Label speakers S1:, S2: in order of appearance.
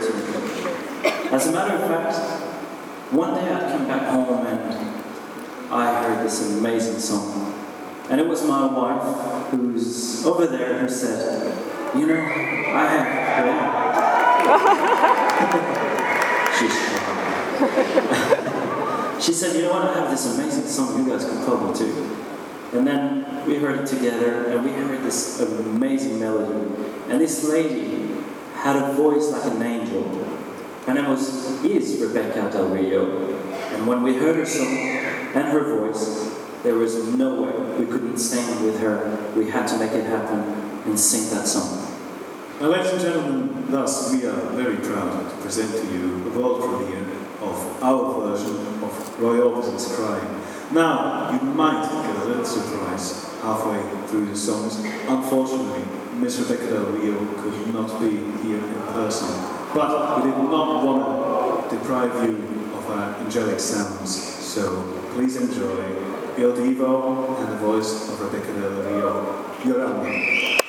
S1: to me. As a matter of fact, one day I came back home and I heard this amazing song. And it was my wife, who's over there, who said, you know, I have... She's She said, you know what, I have this amazing song you guys could probably do. And then we heard it together, and we heard this amazing melody. And this lady had a voice like an angel. Her name is Rebecca Del Rio. And when we heard her song and her voice, there was no way we couldn't sing with her. We had to make it happen and sing that song.
S2: Now, ladies and gentlemen, thus we are very proud to present to you the world premiere of our version of Roy Orbison's Crying. Now, you might get a little surprise halfway through the songs. Unfortunately, Miss Rebecca Del Rio could not be here in person, but we did not want to deprive you of our angelic sounds, so please enjoy Il Divo and the voice of Rebecca Del Rio. Your album.